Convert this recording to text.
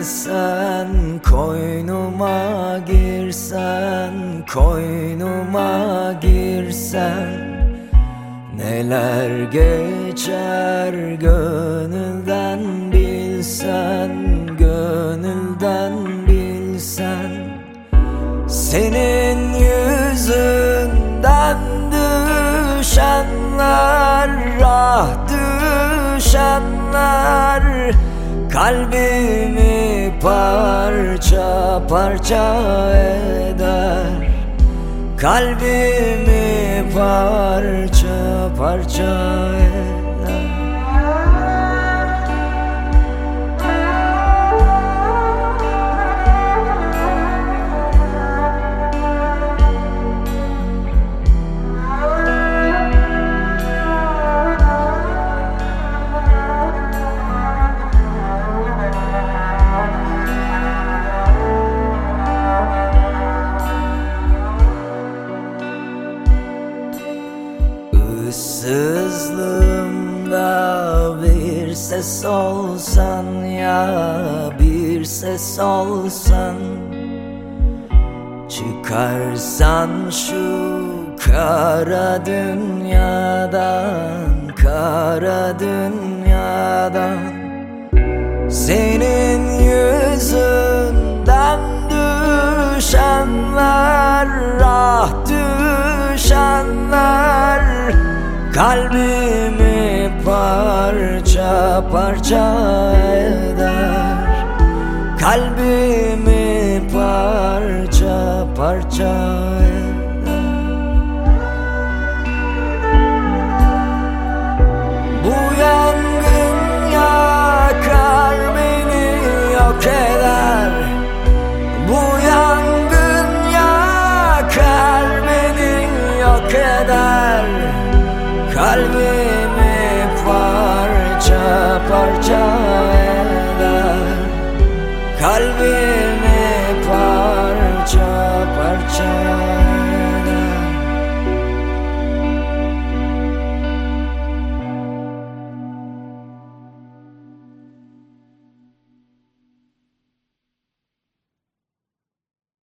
gelsen, koynuma girsen, koynuma girsen, neler geçer gönülden bilsen, gönülden bilsen. Senin yüzünden düşenler, ah düşenler, kalbimi parça parça eder, kalbimi parça parça eder. Issızlığımda bir ses olsan ya, bir ses olsan, çıkarsan şu kara dünyadan, kara dünyadan. Senin yüzünden düşenler, ah düşenler, kalbimi parça parça eder, kalbimi parça parça eder. Bu yangın yakar beni, yok eder. Bu yangın yakar beni, yok eder. Kalbimi parça parça eder, kalbimi